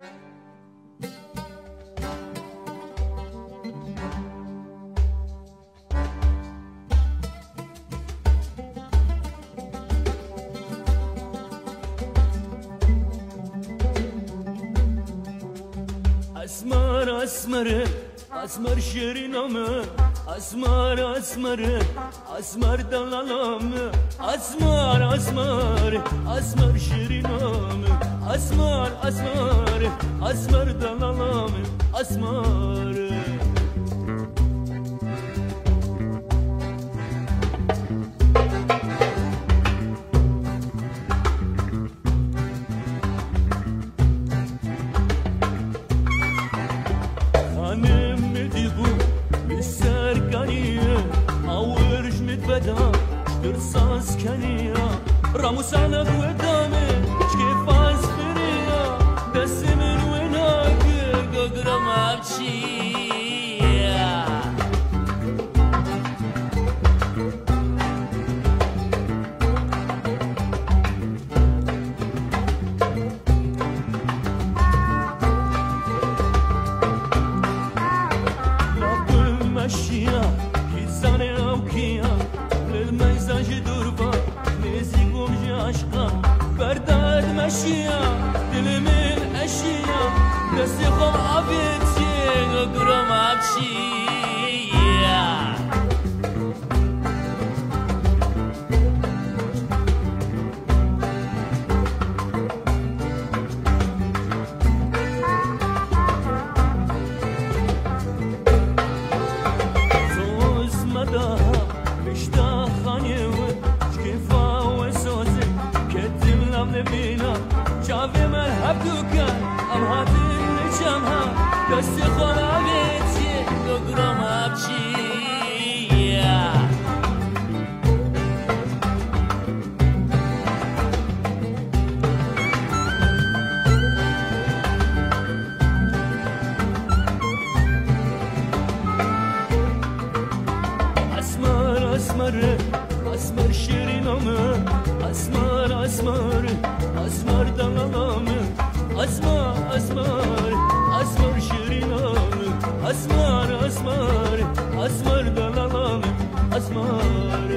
اسمر اسمر اسمر شیرینامه اسمر اسمر اسمر دلالامه اسمر اسمر اسمر شیرینامه اسمر اسمر اسمر دلالامه اسمر درساس کنیا راموسانا قدامي كيف اسفريا دس من وينك قدر ما بشيا رب مشيا كيزاني او كيا الميزاج دربا نسيقوم جاشقا برداد مشيا دل من اشيا نسيقوم عبيتي قرم عبشيا زوز مداها مشتاق خانيوه شكيفا وسوزي كتم لم نبينا شافي مرحب دوكان ام هاتين نجمها دستي خونا بيتي قرم عبشيا اسمر اسمر شیرینامه اسمر اسمر اسمر دلالامه اسمر اسمر اسمر شیرینامه اسمر اسمر اسمر دلالامه اسمر